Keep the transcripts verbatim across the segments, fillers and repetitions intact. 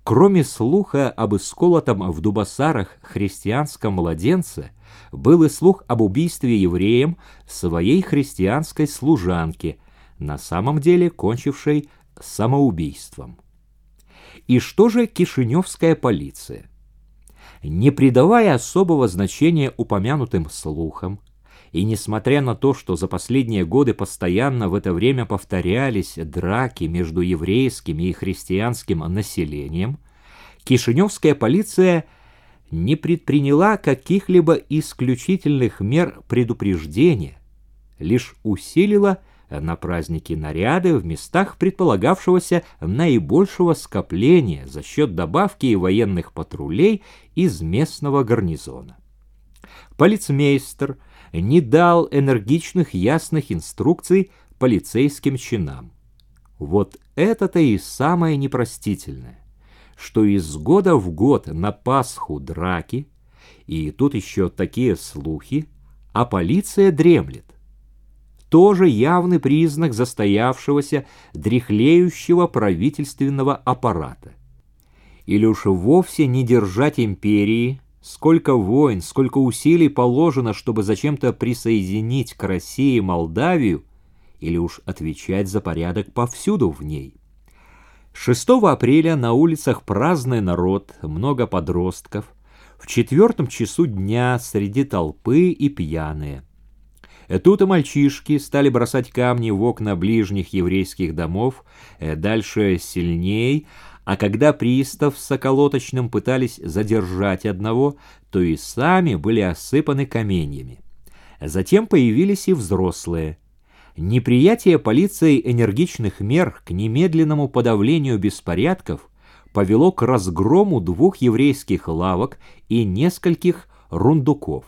Кроме слуха об исколотом в Дубасарах христианском младенце, был и слух об убийстве евреем своей христианской служанки, на самом деле кончившей самоубийством. И что же кишиневская полиция? Не придавая особого значения упомянутым слухам, и несмотря на то, что за последние годы постоянно в это время повторялись драки между еврейским и христианским населением, кишиневская полиция не предприняла каких-либо исключительных мер предупреждения, лишь усилила на праздники наряды в местах предполагавшегося наибольшего скопления за счет добавки военных патрулей из местного гарнизона. Полицмейстер не дал энергичных ясных инструкций полицейским чинам. Вот это-то и самое непростительное, что из года в год на Пасху драки, и тут еще такие слухи, а полиция дремлет. Тоже явный признак застоявшегося, дряхлеющего правительственного аппарата. Или уж вовсе не держать империи, сколько войн, сколько усилий положено, чтобы зачем-то присоединить к России Молдавию, или уж отвечать за порядок повсюду в ней. шестого апреля на улицах праздный народ, много подростков, в четвертом часу дня среди толпы и пьяные. Тут и мальчишки стали бросать камни в окна ближних еврейских домов, дальше сильней, а когда пристав с околоточным пытались задержать одного, то и сами были осыпаны каменьями. Затем появились и взрослые. Неприятие полицией энергичных мер к немедленному подавлению беспорядков повело к разгрому двух еврейских лавок и нескольких рундуков.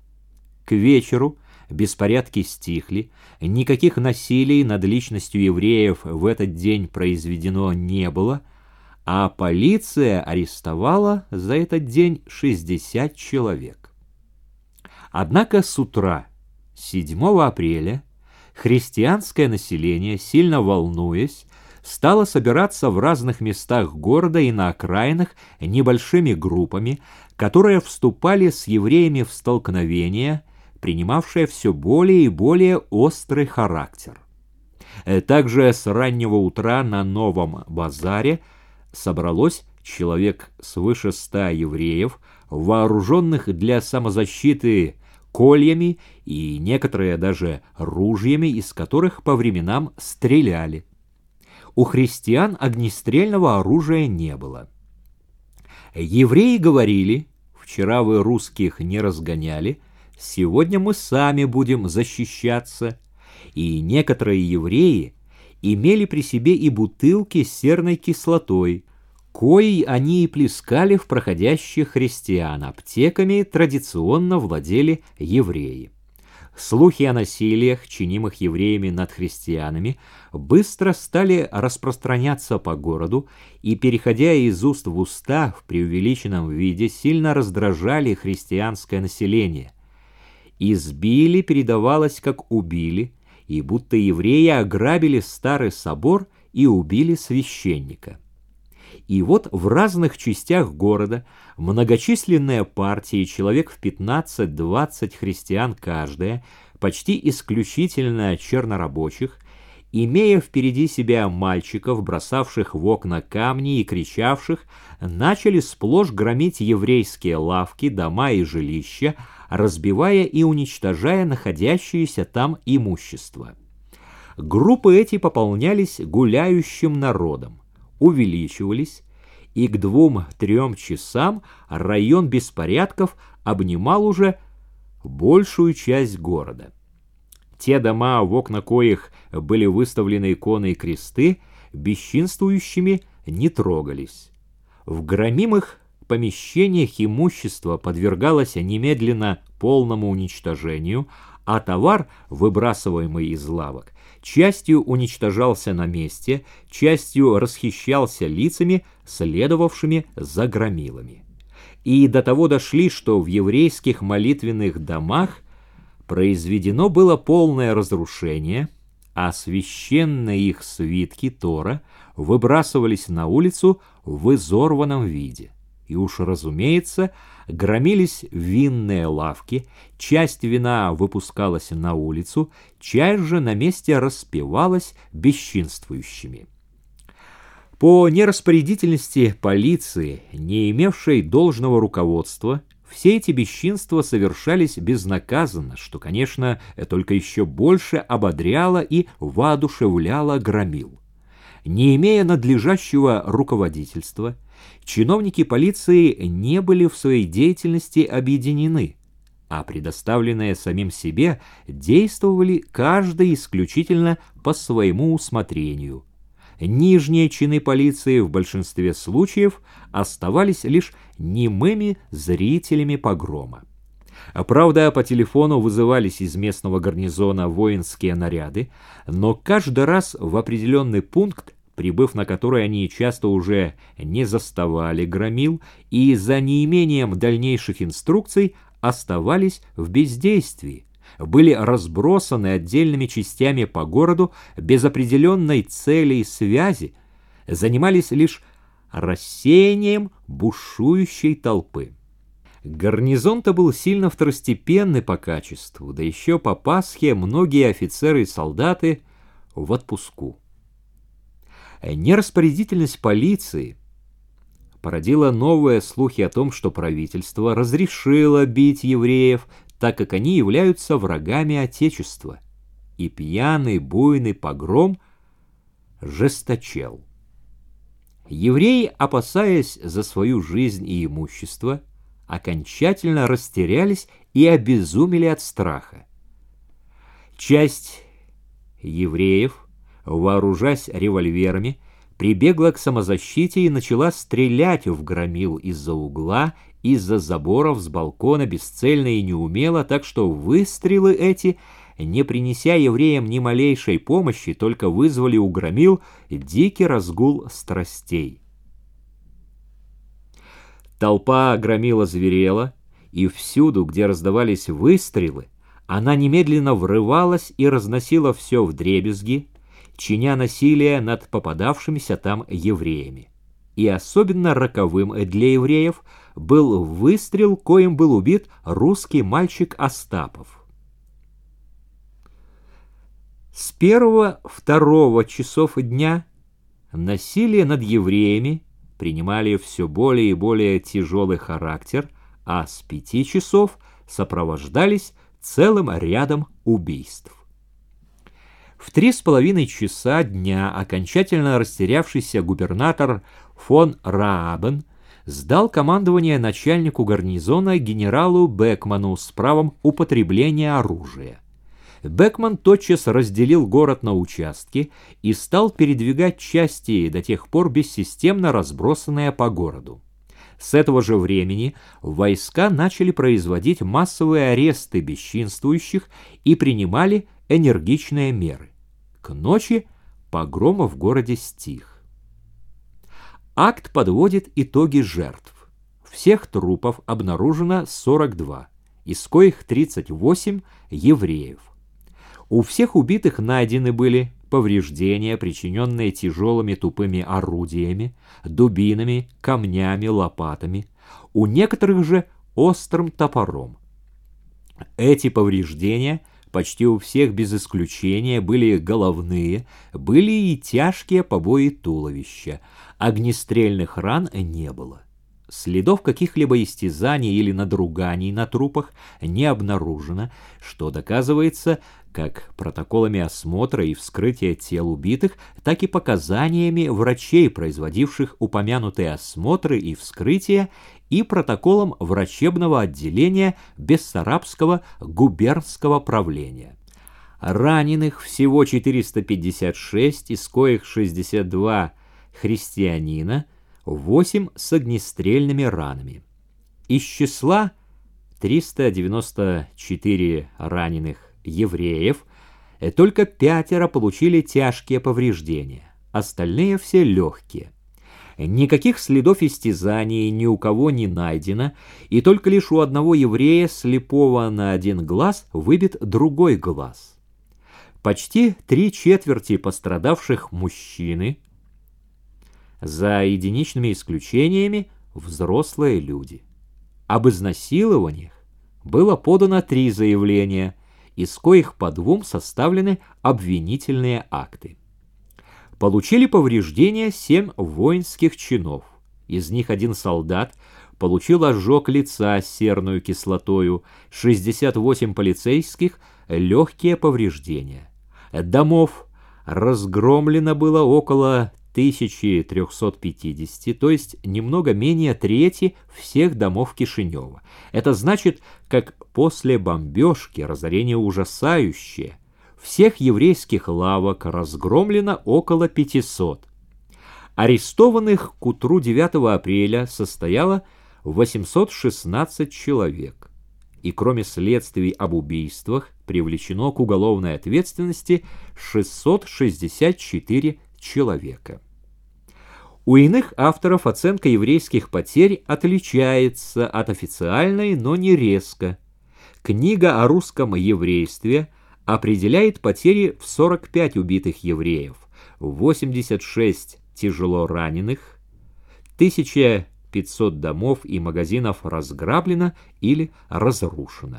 К вечеру беспорядки стихли, никаких насилий над личностью евреев в этот день произведено не было, а полиция арестовала за этот день шестьдесят человек. Однако с утра, седьмого апреля, христианское население, сильно волнуясь, стало собираться в разных местах города и на окраинах небольшими группами, которые вступали с евреями в столкновения, принимавшее все более и более острый характер. Также с раннего утра на Новом базаре собралось человек свыше ста евреев, вооруженных для самозащиты кольями и некоторые даже ружьями, из которых по временам стреляли. У христиан огнестрельного оружия не было. Евреи говорили: «Вчера вы русских не разгоняли, сегодня мы сами будем защищаться», и некоторые евреи имели при себе и бутылки с серной кислотой, коей они и плескали в проходящих христиан. Аптеками традиционно владели евреи. Слухи о насилиях, чинимых евреями над христианами, быстро стали распространяться по городу и, переходя из уст в уста в преувеличенном виде, сильно раздражали христианское население. Избили передавалось как убили, и будто евреи ограбили старый собор и убили священника. И вот в разных частях города многочисленные партии, человек в пятнадцать-двадцать христиан каждая, почти исключительно чернорабочих, имея впереди себя мальчиков, бросавших в окна камни и кричавших, начали сплошь громить еврейские лавки, дома и жилища, разбивая и уничтожая находящееся там имущество. Группы эти пополнялись гуляющим народом, увеличивались, и к двум-трем часам район беспорядков обнимал уже большую часть города. Те дома, в окна коих были выставлены иконы и кресты, бесчинствующими не трогались. В громимых помещениях имущество подвергалось немедленно полному уничтожению, а товар, выбрасываемый из лавок, частью уничтожался на месте, частью расхищался лицами, следовавшими за громилами. И до того дошли, что в еврейских молитвенных домах произведено было полное разрушение, а священные их свитки Тора выбрасывались на улицу в изорванном виде. И уж, разумеется, громились винные лавки, часть вина выпускалась на улицу, часть же на месте распивалась бесчинствующими. По нераспорядительности полиции, не имевшей должного руководства, все эти бесчинства совершались безнаказанно, что, конечно, только еще больше ободряло и воодушевляло громил. Не имея надлежащего руководительства, чиновники полиции не были в своей деятельности объединены, а предоставленные самим себе действовали каждый исключительно по своему усмотрению. Нижние чины полиции в большинстве случаев оставались лишь немыми зрителями погрома. Правда, по телефону вызывались из местного гарнизона воинские наряды, но каждый раз в определенный пункт, прибыв на который они часто уже не заставали громил, и за неимением дальнейших инструкций оставались в бездействии, были разбросаны отдельными частями по городу без определенной цели и связи, занимались лишь рассеянием бушующей толпы. Гарнизон-то был сильно второстепенный по качеству, да еще по Пасхе многие офицеры и солдаты в отпуску. Нераспорядительность полиции породила новые слухи о том, что правительство разрешило бить евреев, так как они являются врагами Отечества, и пьяный буйный погром жесточел. Евреи, опасаясь за свою жизнь и имущество, окончательно растерялись и обезумели от страха. Часть евреев, вооружаясь револьверами, прибегла к самозащите и начала стрелять в громил из-за угла, из-за заборов, с балкона, бесцельно и неумело, так что выстрелы эти, не принеся евреям ни малейшей помощи, только вызвали у громил дикий разгул страстей. Толпа громила зверела, и всюду, где раздавались выстрелы, она немедленно врывалась и разносила все вдребезги, чиня насилие над попадавшимися там евреями. И особенно роковым для евреев был выстрел, коим был убит русский мальчик Остапов. С первого-второго часов дня насилие над евреями принимали все более и более тяжелый характер, а с пяти часов сопровождались целым рядом убийств. В три с половиной часа дня окончательно растерявшийся губернатор фон Раабен сдал командование начальнику гарнизона генералу Бекману с правом употребления оружия. Бекман тотчас разделил город на участки и стал передвигать части, до тех пор бессистемно разбросанные по городу. С этого же времени войска начали производить массовые аресты бесчинствующих и принимали энергичные меры. К ночи погром в городе стих. Акт подводит итоги жертв. Всех трупов обнаружено сорок два, из коих тридцать восемь евреев. У всех убитых найдены были повреждения, причиненные тяжелыми тупыми орудиями, дубинами, камнями, лопатами, у некоторых же острым топором. Эти повреждения почти у всех без исключения были головные, были и тяжкие побои туловища, огнестрельных ран не было. Следов каких-либо истязаний или надруганий на трупах не обнаружено, что доказывается как протоколами осмотра и вскрытия тел убитых, так и показаниями врачей, производивших упомянутые осмотры и вскрытия, и протоколом врачебного отделения Бессарабского губернского правления. Раненых всего четыреста пятьдесят шесть, из коих шестьдесят два христианина, восемь с огнестрельными ранами. Из числа триста девяносто четыре раненых евреев только пятеро получили тяжкие повреждения, остальные все легкие. Никаких следов истязаний ни у кого не найдено, и только лишь у одного еврея, слепого на один глаз, выбит другой глаз. Почти три четверти пострадавших мужчины, За единичными исключениями взрослые люди. Об изнасилованиях было подано три заявления, из коих по двум составлены обвинительные акты. Получили повреждения семь воинских чинов. Из них один солдат получил ожог лица серной кислотою, шестьдесят восемь полицейских — легкие повреждения. Домов разгромлено было около тысячи трёхсот пятидесяти, то есть немного менее трети всех домов Кишинева. Это значит, как после бомбежки, разорение ужасающее, всех еврейских лавок разгромлено около пятисот. Арестованных к утру девятого апреля состояло восемьсот шестнадцать человек. И кроме следствий об убийствах привлечено к уголовной ответственности шестьсот шестьдесят четыре человека. У иных авторов оценка еврейских потерь отличается от официальной, но не резко. Книга о русском еврействе определяет потери в сорок пять убитых евреев, восемьдесят шесть тяжело раненых, тысяча пятьсот домов и магазинов разграблено или разрушено.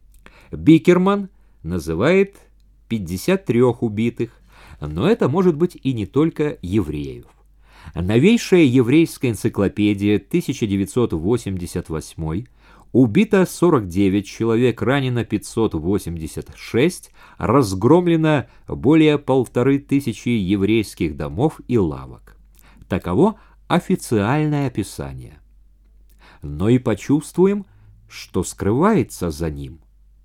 Бикерман называет пятьдесят три убитых, но это может быть и не только евреев. Новейшая еврейская энциклопедия тысяча девятьсот восемьдесят восемь: убито сорок девять человек, ранено пятьсот восемьдесят шесть, разгромлено более полторы тысячи еврейских домов и лавок. Таково официальное описание. Но и почувствуем, что скрывается за ним.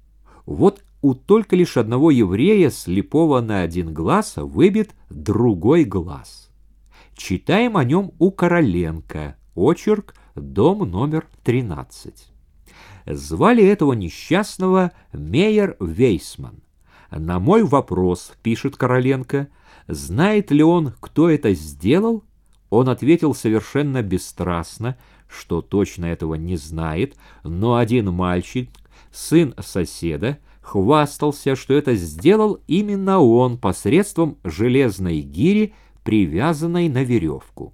Вот у только лишь одного еврея, слепого на один глаз, выбит другой глаз. Читаем о нем у Короленко, очерк «Дом номер тринадцать». Звали этого несчастного Мейер Вейсман. На мой вопрос, пишет Короленко, знает ли он, кто это сделал, он ответил совершенно бесстрастно, что точно этого не знает, но один мальчик, сын соседа, хвастался, что это сделал именно он посредством железной гири, привязанной на веревку.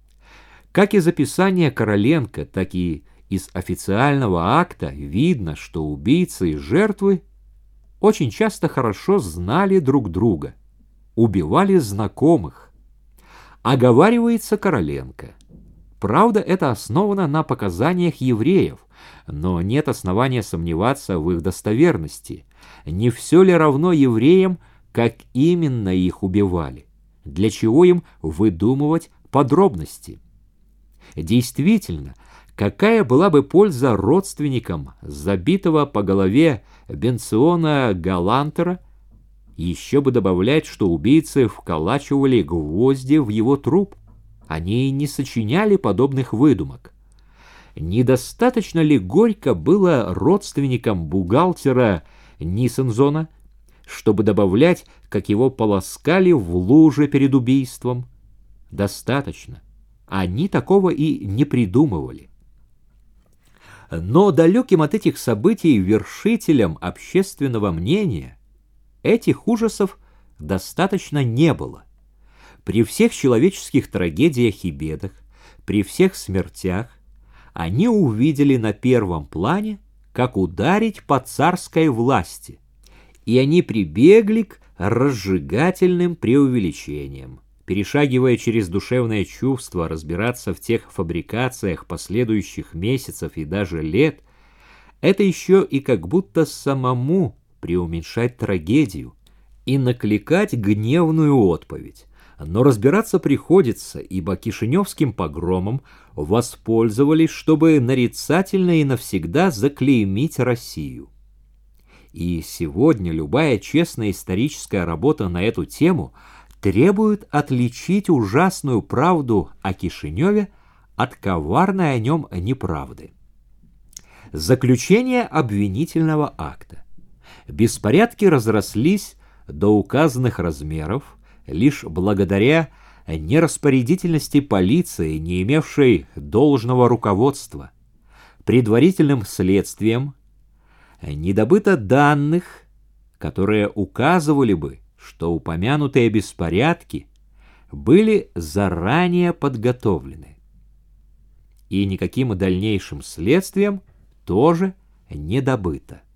Как из описания Короленко, так и из официального акта видно, что убийцы и жертвы очень часто хорошо знали друг друга, убивали знакомых. Оговаривается Короленко. Правда, это основано на показаниях евреев, но нет основания сомневаться в их достоверности. Не все ли равно евреям, как именно их убивали? Для чего им выдумывать подробности? Действительно, какая была бы польза родственникам забитого по голове Бенциона Галантера? Еще бы добавлять, что убийцы вколачивали гвозди в его труп. Они не сочиняли подобных выдумок. Недостаточно ли горько было родственникам бухгалтера Ниссензона, чтобы добавлять, как его полоскали в луже перед убийством? Достаточно. Они такого и не придумывали. Но далеким от этих событий вершителям общественного мнения этих ужасов достаточно не было. При всех человеческих трагедиях и бедах, при всех смертях, они увидели на первом плане, как ударить по царской власти, и они прибегли к разжигательным преувеличениям. Перешагивая через душевное чувство разбираться в тех фабрикациях последующих месяцев и даже лет, это еще и как будто самому преуменьшать трагедию и накликать гневную отповедь. Но разбираться приходится, ибо кишиневским погромом воспользовались, чтобы нарицательно и навсегда заклеймить Россию. И сегодня любая честная историческая работа на эту тему требует отличить ужасную правду о Кишиневе от коварной о нем неправды. Заключение обвинительного акта. Беспорядки разрослись до указанных размеров лишь благодаря нераспорядительности полиции, не имевшей должного руководства. Предварительным следствием не добыто данных, которые указывали бы, что упомянутые беспорядки были заранее подготовлены. И никаким дальнейшим следствием тоже не добыто.